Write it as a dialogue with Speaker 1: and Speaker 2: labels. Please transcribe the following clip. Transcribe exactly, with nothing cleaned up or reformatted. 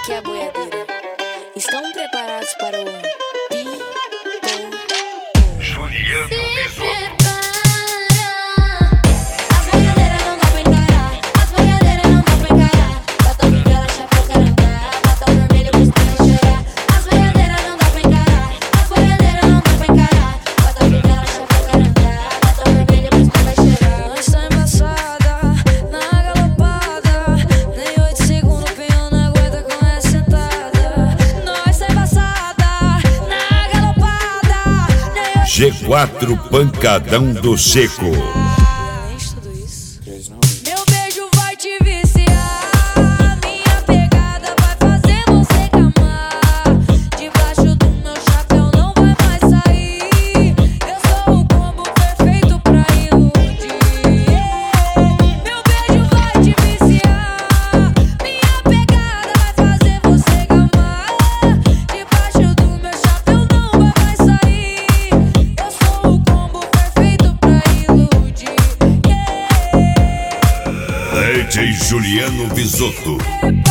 Speaker 1: aqui é a boiadeira. Estão preparados para o pi-pom-pom?
Speaker 2: Juliano Bisotto.
Speaker 3: G quatro Pancadão do Seco.
Speaker 1: Meu beijo vai te viciar, minha pegada vai fazer você gamar. Debaixo do meu chapéu não vai mais sair. Eu sou o combo perfeito pra iludir. Meu beijo vai te viciar, minha pegada vai fazer você gamar. Debaixo do meu chapéu não vai mais sair.
Speaker 3: D J Juliano Bisotto.